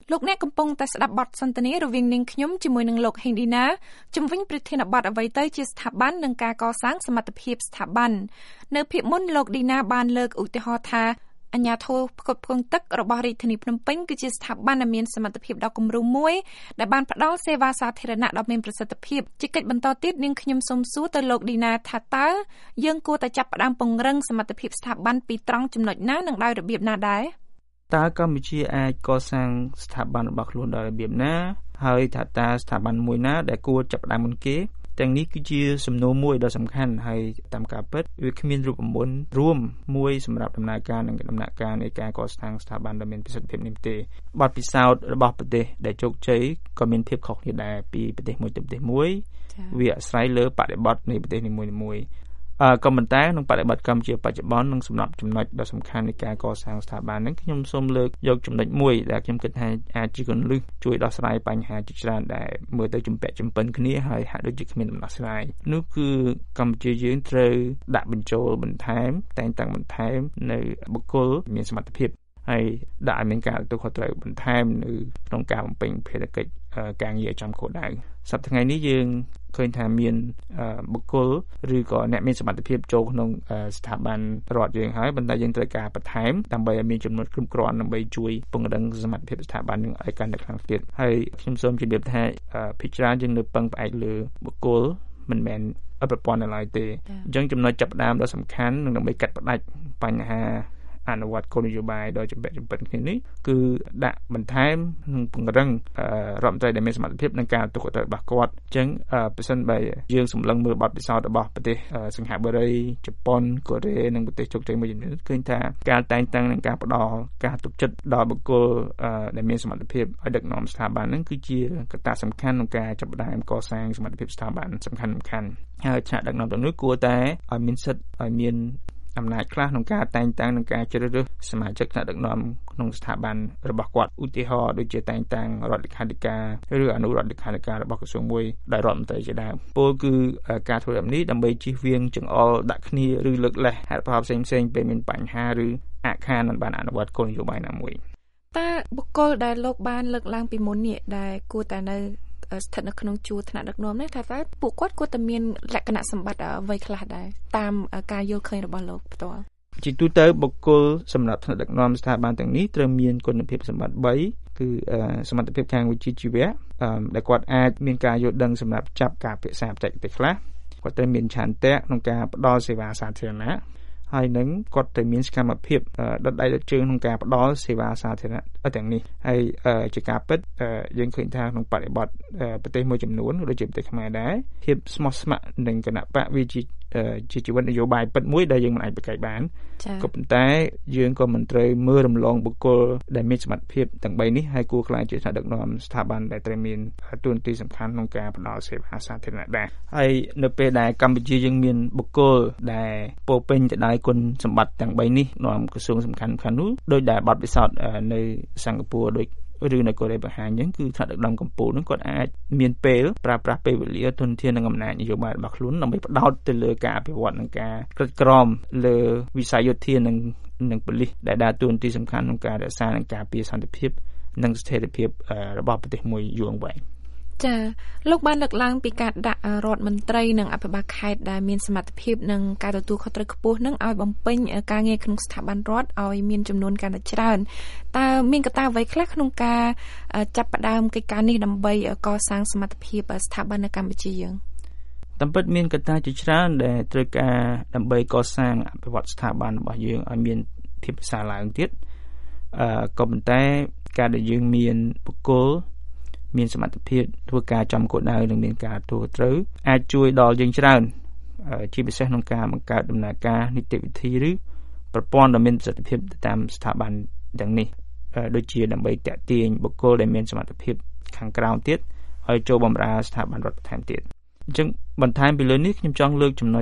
លោកអ្នកកំពុងតែស្ដាប់បទសន្ទនារវាងនាងខ្ញុំជាមួយនឹងលោកហេងឌីណាជំវិញប្រធានបទអ្វីទៅជាស្ថាប័ននិងការកសាងសមត្ថភាពស្ថាប័ននៅភាគមុនលោកឌីណាបានលើកឧទាហរណ៍ថាអាជ្ញាធរផ្គត់ផ្គង់ទឹករបស់រាជធានីភ្នំពេញគឺជាស្ថាប័នដែលមានសមត្ថភាពដ៏គំរូមួយដែលបានផ្ដល់សេវាសាធារណៈដ៏មានប្រសិទ្ធភាពជាកិច្ចបន្តទៀតនាងខ្ញុំសូមសួរទៅលោកឌីណាថាតើយើងគួរតែចាប់ផ្ដើមពង្រឹងសមត្ថភាពស្ថាប័នពីត្រង់ចំណុចណានិងដោយរបៀបណាដែរតើកម្ពុជាអាចកសាងស្ថាប័នរបស់ខ្លួនដោយរបៀបណាហើយថាតើស្ថាប័នមួយណាដែលគួរចាប់ផ្ដើមមុនគេទាំងនេះគឺជាសំណួរមួយដ៏សំខាន់ហើយតាមការពិតវាគ្មានរូបមន្តរួមមួយសម្រាប់ដំណើរការនិងដំណាក់កាលនៃការកសាងស្ថាប័នដ៏មានប្រសិទ្ធភាពនេះទេបទពិសោធន៍របស់ប្រទេសដែលជោគជ័យក៏មានភាពខុសគ្នាដែរពីប្រទេសមួយទៅប្រទេសមួយវាអាស្រ័យលើបរិបទនៃប្រទេសនីមួយៗក៏ប៉ុន្តែក្នុងបរិបទកម្ពុជាបច្ចុប្បន្ននិងសម្រាប់ចំណុចដ៏សំខាន់នៃការកសាងស្ថាប័ននេះខ្ញុំសូមលើកយកចំណុចមួយដែលខ្ញុំគិតថាអាចជាគន្លឹះជួយដោះស្រាយបញ្ហាជាច្រើនដែលមើលទៅជំពាក់ជំពិនគ្នាហើយហាក់ដូចជាគ្មានដំណោះស្រាយនោះគឺកម្ពុជាយើងត្រូវដាក់បញ្ចូលបន្ថែមតែងតាំងបន្ថែមនៅបុគ្គលមានសមត្ថភាពហើយដាក់ឲ្យមានការទទួលខុសត្រូវបន្ថែមនៅក្នុងការបំពេញភារកិច្ចការងារចំគោលដៅសប្តាហ៍ថ្ងៃនេះយើងឃើញថាមានបុគ្គលឬក៏អ្នកមានសមត្ថភាពចូលក្នុងស្ថាប័នរដ្ឋយើងហើយប៉ុន្តែយើងត្រូវការបន្ថែមដើម្បីឲ្យមានចំនួនគ្រប់គ្រាន់ដើម្បីជួយពង្រឹងសមត្ថភាពស្ថាប័ននឹងឲ្យកាន់តែខ្លាំងទៀតហើយខ្ញុំសូមជម្រាបថាភាគច្រើនយើងនៅពឹងផ្អែកលើបុគ្គលមិនមែនប្រព័ន្ធឡើយទេអញ្ចឹងចំណុចចាប់ផ្ដើមដ៏សំខាន់នឹងដើម្បីកាត់ផ្តាច់បញ្ហាអនុវត្តគោលនយោបាយដោយចំពាក់ចំពិនគ្នានេះគឺដាក់បន្ថែមនិងពង្រឹងរដ្ឋមន្ត្រីដែលមានសមត្ថភាពក្នុងការទទួលខុសត្រូវរបស់គាត់អញ្ចឹងប្រសិនបើយើងសម្លឹងមើលបទពិសោធន៍របស់ប្រទេសសិង្ហបុរីជប៉ុនកូរ៉េនិងប្រទេសជោគជ័យមួយចំនួនឃើញថាការតែងតាំងនិងការផ្ដល់ការទុកចិត្តដល់បុគ្គលដែលមានសមត្ថភាពឲ្យដឹកនាំស្ថាប័នហ្នឹងគឺជាកត្តាសំខាន់ក្នុងការចាប់ផ្ដើមកសាងសមត្ថភាពស្ថាប័នសំខាន់ហើយឆាកដឹកនាំទាំងនោះគួរតែឲ្យមានសិទ្ធិឲ្យមានអំណាចខ្លះក្នុងការតែងតាំងនិងការជ្រើសរើសសមាជិកថ្នាក់ដឹកនាំក្នុងស្ថាប័នរបស់គាត់ឧទាហរណ៍ដូចជាតែងតាំងរដ្ឋលេខាធិការឬអនុរដ្ឋលេខាធិការរបស់ក្រសួងមួយដោយរដ្ឋមន្ត្រីជាដើមពលគឺការធ្វើបែបនេះដើម្បីជៀសវាងចង្អុលដាក់គ្នាឬលើកលែងហេតុផលផ្សេងៗពេលមានបញ្ហាឬអខានមិនបានអនុវត្តគោលនយោបាយណាមួយតើបុគ្គលដែលលោកបានលើកឡើងពីមុននេះដែលគួរតែនៅស្ថិតនៅក្នុងជួរថ្នាក់ដឹកនាំនេះថាតើពួកគាត់គួរតែមានលក្ខណៈសម្បត្តិអ្វីខ្លះដែរតាមការយល់ឃើញរបស់លោកផ្ទាល់ជាទូទៅបុគ្គលសម្រាប់ថ្នាក់ដឹកនាំស្ថាប័នទាំងនេះត្រូវមានគុណភាពសម្បត្តិ3គឺសមត្ថភាពខាងវិជ្ជាជីវៈដែលគាត់អាចមានការយល់ដឹងសម្រាប់ចាប់ការពិសាបច្ចេកទេសខ្លះគាត់ត្រូវមានឆន្ទៈក្នុងការផ្ដល់សេវាសាធារណៈហើយនឹងគាត់ត្រូវមានសកម្មភាពដុតដៃដុតជើងក្នុងការផ្ដល់សេវាសាធារណៈទាំងនេះហើយជាការពិតយើងឃើញថាក្នុងបរិបទប្រទេសមួយចំនួនដូចជាប្រទេសខ្មែរដែរភាពស្មោះស្ម័គ្រនឹងគណៈបកវាជាជីវិតនយោបាយពិតមួយដែលយើងមិនអាចប្រកែកបានក៏ប៉ុន្តែយើងក៏មិនត្រូវមើលរំលងបុគ្គលដែលមានសមត្ថភាពទាំង3នេះហើយគួរខ្លាចជាថ្នាក់ដឹកនាំស្ថាប័នដែលត្រូវមានតួនាទីសំខាន់ក្នុងការផ្ដល់សេវាសាធារណៈដែរហើយនៅពេលដែលកម្ពុជាយើងមានបុគ្គលដែលពោរពេញទៅដោយគុណសម្បត្តិទាំង3នេះនាំក្រសួងសំខាន់ៗនោះដោយដែលបទពិសោធន៍នៅសិង្ហបុរីឬនៅកូរ៉េបង្ហាញអញ្ចឹងគឺថ្នាក់ដឹកនាំកម្ពុជានឹងគាត់អាចមានពេលប្រើប្រាស់ពេលវេលាធនធាននិងអំណាចនយោបាយរបស់ខ្លួនដើម្បីផ្ដោតទៅលើការអភិវឌ្ឍនិងការក្រិតក្រមលើវិស័យយោធានិងប៉ូលីសដែលដើរតួនាទីសំខាន់ក្នុងការរក្សានិងការពារសន្តិភាពនិងស្ថិរភាពរបស់ប្រទេសមួយយូរអង្វែងចាលោកបានលើកឡើងពីការដាក់រដ្ឋមន្ត្រីនិងអភិបាលខេត្តដែលមានសមត្ថភាពនិងការទទួលខុសត្រូវខ្ពស់នឹងឲ្យបំពេញការងារក្នុងស្ថាប័នរដ្ឋឲ្យមានចំនួនកាន់តែច្រើនតើមានកត្តាអ្វីខ្លះក្នុងការចាប់ផ្ដើមកិច្ចការនេះដើម្បីកសាងសមត្ថភាពស្ថាប័ននៅកម្ពុជាយើងតាមពិតមានកត្តាជាច្រើនដែលត្រូវការដើម្បីកសាងអភិវឌ្ឍស្ថាប័នរបស់យើងឲ្យមានភាពប្រសើរឡើងទៀតក៏ប៉ុន្តែការដែលយើងមានបុគ្គលមានសមត្ថភាពធ្វើការចំគោលដៅនិងមានការទទួលត្រូវអាចជួយដល់យើងច្រើនជាពិសេសក្នុងការបង្កើតដំណើរការនីតិវិធីឬប្រព័ន្ធដ៏មានប្រសិទ្ធភាពតាមស្ថាប័នទាំងនេះដូចជាដើម្បីតាក់ទាញបុគ្គលដែលមានសមត្ថភាពខាងក្រៅទៀតឲ្យចូលបម្រើស្ថាប័នរដ្ឋបន្ថែមទៀតអញ្ចឹងបន្ថែមពីលើនេះខ្ញុំចង់លើកចំណុច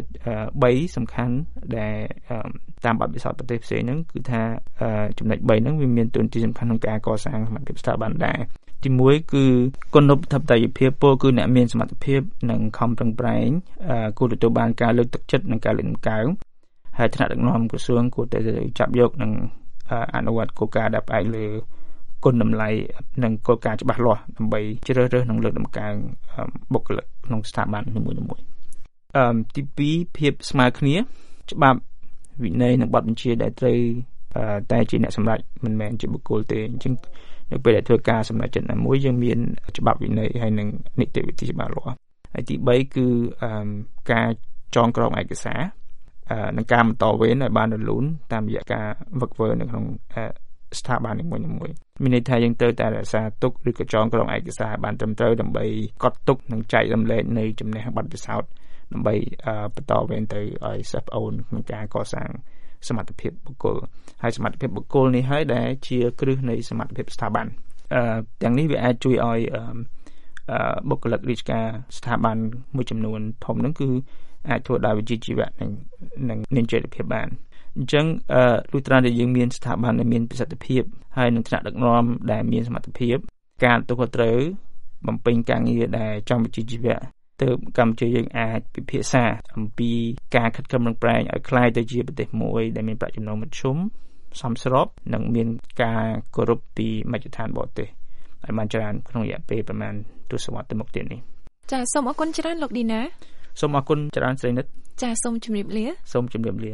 3សំខាន់ដែលតាមបទពិសោធន៍ប្រទេសផ្សេងហ្នឹងគឺថាចំណុច3ហ្នឹងវាមានតួនាទីសំខាន់ក្នុងការកសាងសមត្ថភាពស្ថាប័នដែរទី1គឺគុណធម៌ភាពពលគឺអ្នកមានសមត្ថភាពនិងខំប្រឹងប្រែងគួរទទួលបានការលើកទឹកចិត្តនិងការលើកតម្កើងហើយថ្នាក់ដឹកនាំក្រសួងគួរតែចាប់យកនិងអនុវត្តគោលការណ៍ដែលផ្អែកលើគគុណតម្លៃនិងគោលការណ៍ច្បាស់លាស់ដើម្បីជ្រើសរើសនិងលើកតម្កើងបុគ្គលិកក្នុងស្ថាប័ននីមួយៗទី2ភាពស្មើគ្នាច្បាប់វិន័យនិងបទបញ្ជាដែលត្រូវតែជាអ្នកសម្រេចមិនមែនជាបុគ្គលទេអញ្ចឹងនៅពេលដែលធ្វើការសម្រេចចិត្តណាមួយយើងមានច្បាប់វិន័យហើយនិងនីតិវិធីច្បាស់លាស់ហើយទី3គឺការចងក្រងឯកសារនិងការបន្តវេនឲ្យបានរលូនតាមរយៈការវឹកវើនៅក្នុងស្ថាប័ននីមួយៗមានន័យថាយើងត្រូវតែរក្សាទុកឬក៏ចងក្រងឯកសារបានត្រឹមត្រូវដើម្បីកត់ទុកនិងចែករំលែកនៃចំណេះបទពិសោធន៍ដើម្បីបន្តវេនទៅឲ្យសិស្សប្អូនក្នុងការកសាងសមត្ថភាពបុគ្គលហើយសមត្ថភាពបុគ្គលនេះហើយដែលជាគ្រឹះនៃសមត្ថភាពស្ថាប័នទាំងនេះវាអាចជួយឲ្យបុគ្គលិករាជការស្ថាប័នមួយចំនួនធំហ្នឹងគឺអាចធ្វើដោយវិជ្ជាជីវៈនិងមានចីរភាពបានអញ្ចឹងលុះត្រាតែយើងមានស្ថាប័នដែលមានប្រសិទ្ធភាពហើយនឹងថ្នាក់ដឹកនាំដែលមានសមត្ថភាពការទទួលខុសត្រូវបំពេញការងារដែលចំវិជ្ជាជីវៈទៅកម្ពុជាយើងអាចពិភាក្សាអំពីការខិតខំប្រឹងប្រែងឲ្យក្លាយទៅជាប្រទេសមួយដែលមានប្រាក់ចំណូលមធ្យមសមស្របនិងមានការគោរពពីមជ្ឈដ្ឋានបរទេសឲ្យបានច្រើនក្នុងរយៈពេលប្រហែលទសវត្សរ៍ទៅមុខទៀតនេះចាសូមអរគុណច្រើនលោកឌីណាសូមអរគុណច្រើនស្រីនិតចាសូមជម្រាបលា